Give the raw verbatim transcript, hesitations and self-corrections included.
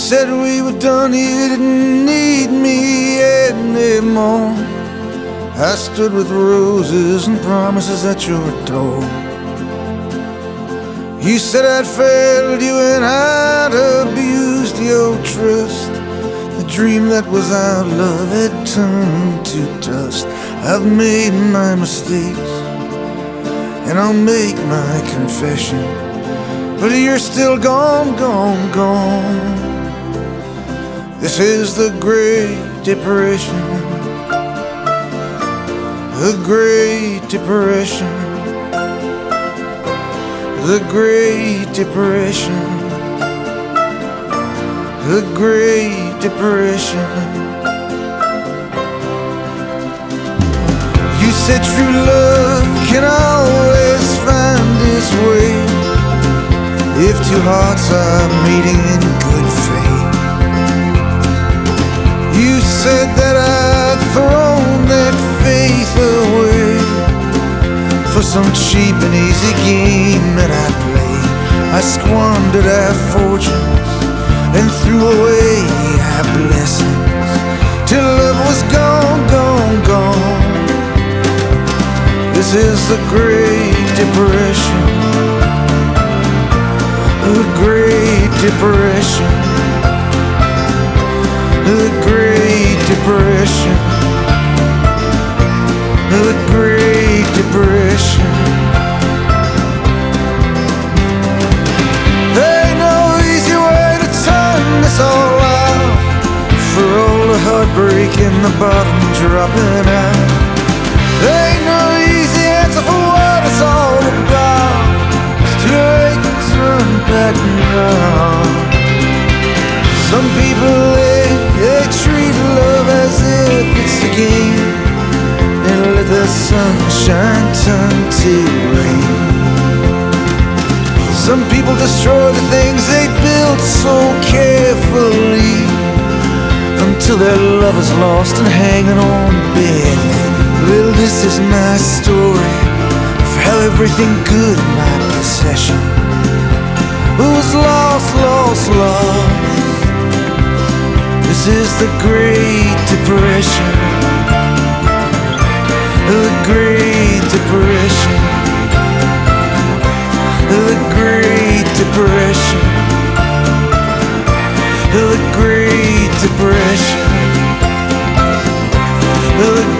said we were done, you didn't need me anymore. I stood with roses and promises at your door. You said I'd failed you and I'd abused your trust. The dream that was our love had turned to dust. I've made my mistakes and I'll make my confession, but you're still gone, gone, gone. This is the Great Depression, the Great Depression, the Great Depression, the Great Depression. You said true love can always find its way if two hearts are meeting in good faith. You said that I'd thrown that faith away for some cheap and easy game that I played. I squandered our fortunes and threw away our blessings till love was gone, gone, gone. This is the Great Depression, the Great Depression, the Great Depression, the Great Depression. There ain't no easy way to turn this all out, for all the heartbreak and the bottom dropping out. There ain't no easy answer for what it's all about. It's too late to turn back now. Some people, they, they treat love as if it's a game and let the sunshine turn to rain. Some people destroy the things they built so carefully until their love is lost and hanging on badly. Well, this is my story of how everything good in my possession was lost, lost, lost. This is the Great Depression, the Great Depression, the Great Depression, the Great Depression, the